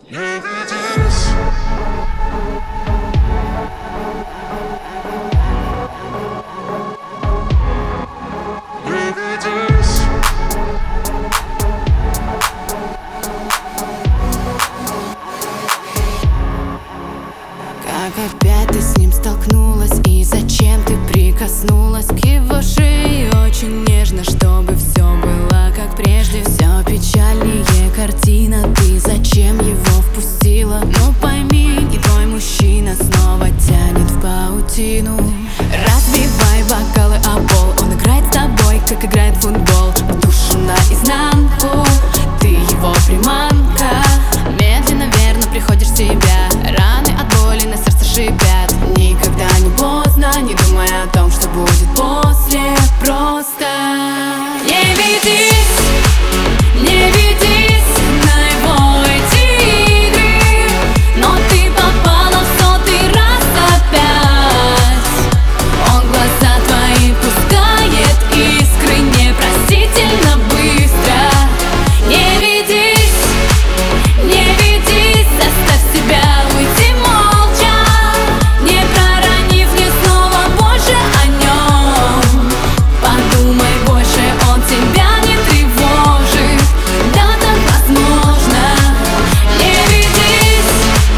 Как опять ты с ним столкнулась, и зачем ты прикоснулась к его шее очень нежно, чтобы все было как прежде. Все печальнее картина, ты зачем его впустила? Ну пойми, и твой мужчина снова тянет в паутину. Разбивай бокалы о пол, он играет с тобой, как играет в футбол. Душу наизнанку, ты его приманка. Медленно, верно приходишь в себя, раны от боли на сердце шипят. Никогда не поздно, не думай о том, что будет после. Просто не ведись, не ведись на его эти игры. Но ты попала в 100-й раз опять. Он глаза твои пускает искры непростительно быстро. Не ведись, не ведись, заставь себя уйти молча, не проронив ни слова больше о нем. Подумай больше, он тебя не тревожит. Да, так возможно. Не ведись.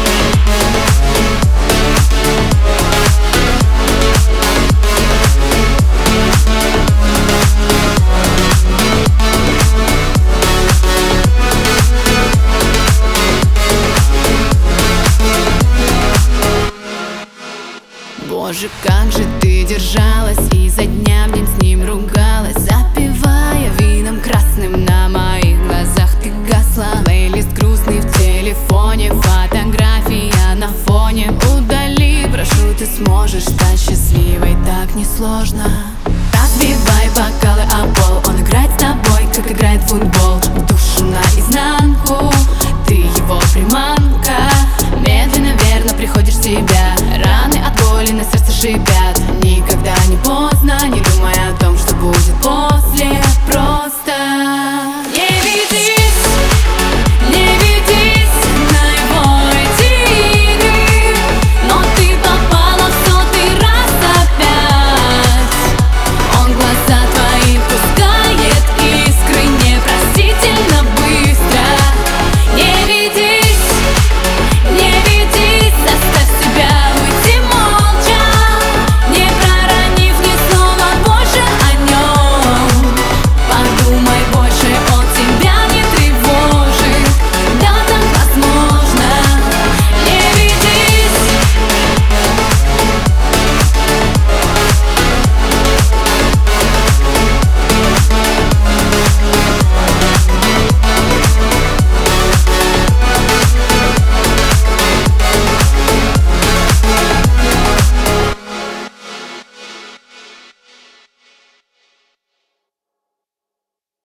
Боже, как же ты держалась, и за дня в день с ним ругалась, запивая вином красным на моих глазах ты гасла. Плейлист грустный в телефоне, фотография на фоне. Удали, прошу, ты сможешь стать счастливой, так несложно. Разбивай бокалы о пол, он играет с тобой, как играет в футбол. Душу наизнанку, ты его приманка. Медленно, верно приходишь в себя, раны от боли на сердце шипят.